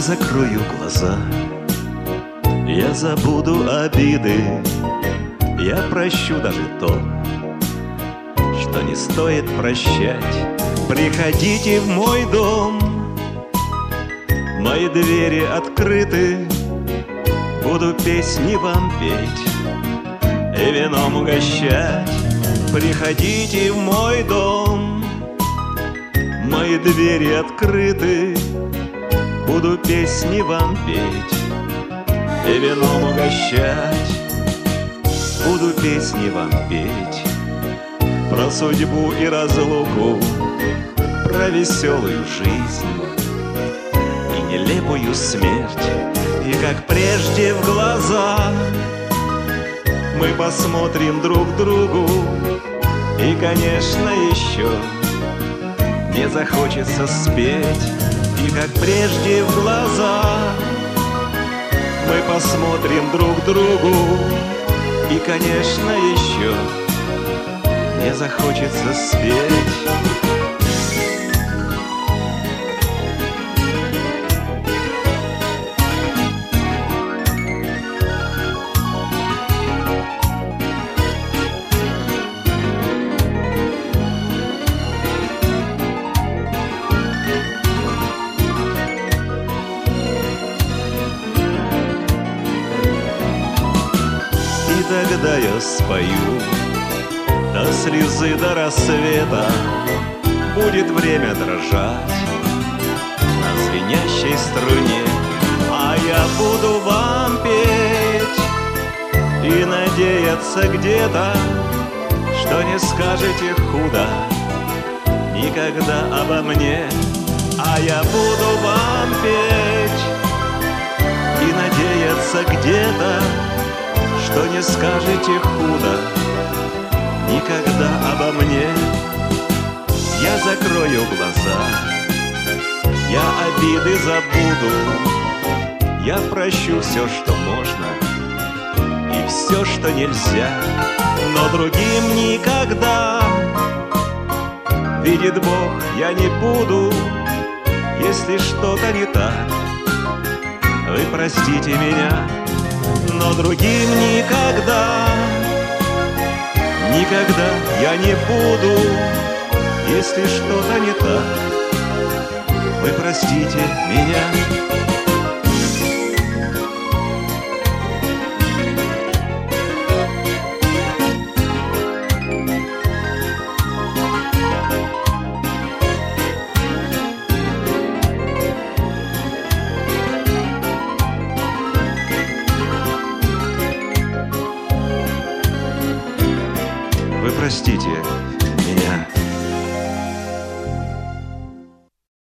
закрою глаза, я забуду обиды, я прощу даже то, что не стоит прощать. Приходите в мой дом, мои двери открыты, буду песни вам петь и вином угощать. Приходите в мой дом, мои двери открыты, буду песни вам петь и вином угощать. Буду песни вам петь про судьбу и разлуку, про веселую жизнь и нелепую смерть. И как прежде в глаза мы посмотрим друг другу, и, конечно, еще мне захочется спеть. И как прежде в глаза мы посмотрим друг другу, и, конечно, еще мне захочется спеть. И тогда я спою до слезы, до рассвета. Будет время дрожать на звенящей струне, а я буду вам петь и надеяться где-то, что не скажете худо никогда обо мне. А я буду вам петь и надеяться где-то, что не скажете худо никогда обо мне. Я закрою глаза, я обиды забуду, я прощу все, что можно, и все, что нельзя. Но другим никогда, видит Бог, я не буду. Если что-то не так, вы простите меня. Но другим никогда, никогда я не буду. Если что-то не так, вы простите меня. Вы простите